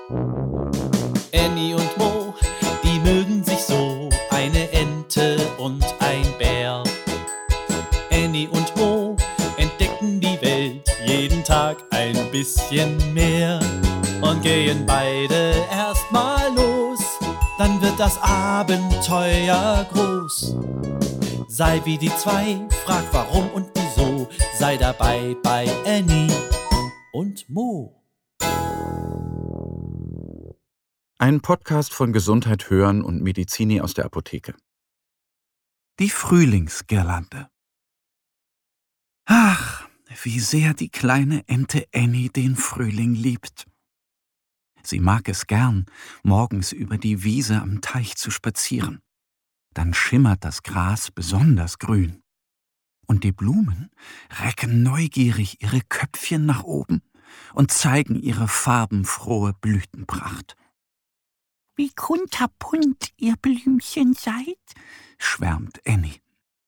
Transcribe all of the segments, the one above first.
Annie und Mo, die mögen sich so, eine Ente und ein Bär. Annie und Mo entdecken die Welt jeden Tag ein bisschen mehr und gehen beide erstmal los, dann wird das Abenteuer groß. Sei wie die zwei, frag warum und wieso, sei dabei bei Annie und Mo. Ein Podcast von Gesundheit hören und Medizini aus der Apotheke. Die Frühlingsgirlande. Ach, wie sehr die kleine Ente Annie den Frühling liebt. Sie mag es gern, morgens über die Wiese am Teich zu spazieren. Dann schimmert das Gras besonders grün. Und die Blumen recken neugierig ihre Köpfchen nach oben und zeigen ihre farbenfrohe Blütenpracht. »Wie kunterbunt ihr Blümchen seid«, schwärmt Annie.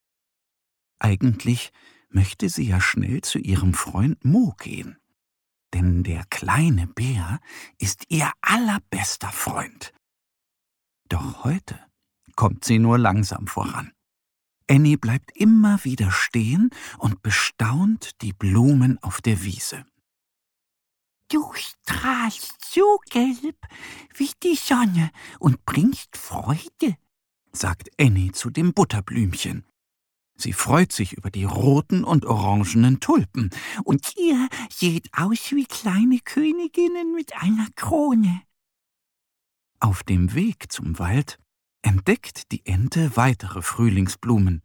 Eigentlich möchte sie ja schnell zu ihrem Freund Mo gehen. Denn der kleine Bär ist ihr allerbester Freund. Doch heute kommt sie nur langsam voran. Annie bleibt immer wieder stehen und bestaunt die Blumen auf der Wiese. »Du strahlst so gelb wie die Sonne und bringst Freude«, sagt Annie zu dem Butterblümchen. Sie freut sich über die roten und orangenen Tulpen. »Und ihr seht aus wie kleine Königinnen mit einer Krone.« Auf dem Weg zum Wald entdeckt die Ente weitere Frühlingsblumen.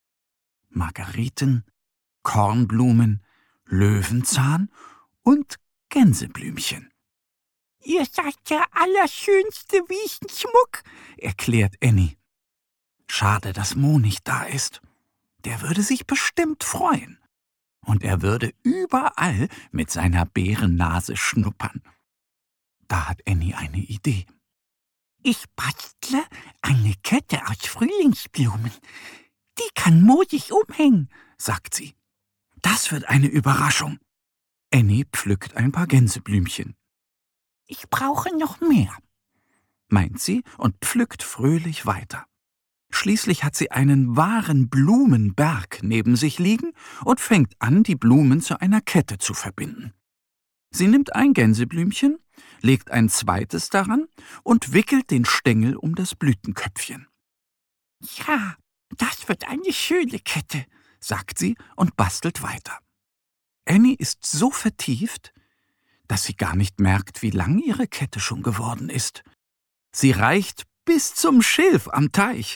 Margeriten, Kornblumen, Löwenzahn und Gänseblümchen. »Ihr seid der allerschönste Wiesenschmuck«, erklärt Annie. Schade, dass Mo nicht da ist. Der würde sich bestimmt freuen. Und er würde überall mit seiner Bärennase schnuppern. Da hat Annie eine Idee. »Ich bastle eine Kette aus Frühlingsblumen. Die kann Mo sich umhängen«, sagt sie. Das wird eine Überraschung. Annie pflückt ein paar Gänseblümchen. »Ich brauche noch mehr«, meint sie und pflückt fröhlich weiter. Schließlich hat sie einen wahren Blumenberg neben sich liegen und fängt an, die Blumen zu einer Kette zu verbinden. Sie nimmt ein Gänseblümchen, legt ein zweites daran und wickelt den Stängel um das Blütenköpfchen. »Ja, das wird eine schöne Kette«, sagt sie und bastelt weiter. Annie ist so vertieft, dass sie gar nicht merkt, wie lang ihre Kette schon geworden ist. Sie reicht bis zum Schilf am Teich.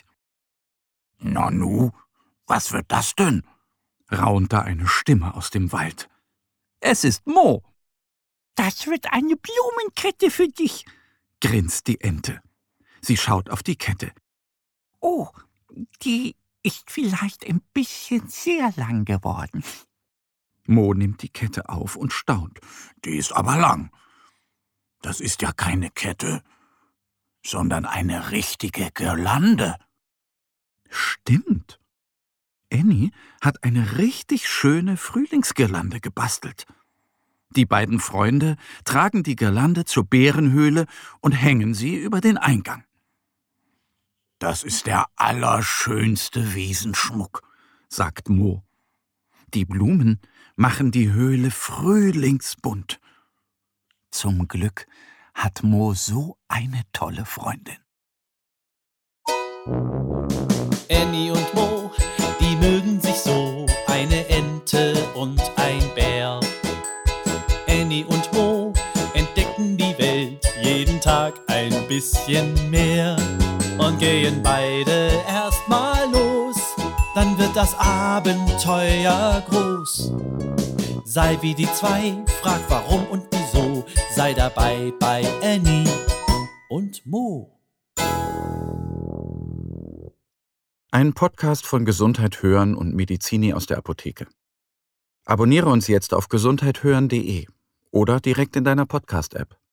»Nanu, was wird das denn?«, raunt da eine Stimme aus dem Wald. »Es ist Mo.« »Das wird eine Blumenkette für dich«, grinst die Ente. Sie schaut auf die Kette. »Oh, die ist vielleicht ein bisschen sehr lang geworden.« Mo nimmt die Kette auf und staunt. »Die ist aber lang. Das ist ja keine Kette, sondern eine richtige Girlande.« Stimmt. Annie hat eine richtig schöne Frühlingsgirlande gebastelt. Die beiden Freunde tragen die Girlande zur Bärenhöhle und hängen sie über den Eingang. »Das ist der allerschönste Wiesenschmuck«, sagt Mo. Die Blumen machen die Höhle frühlingsbunt. Zum Glück hat Mo so eine tolle Freundin. Annie und Mo, die mögen sich so, eine Ente und ein Bär. Annie und Mo entdecken die Welt jeden Tag ein bisschen mehr und gehen beide erstmal los, dann wird das Abenteuer groß. Sei wie die zwei, frag warum und wieso, sei dabei bei Annie und Mo. Ein Podcast von Gesundheit hören und Medizini aus der Apotheke. Abonniere uns jetzt auf gesundheithören.de oder direkt in deiner Podcast-App.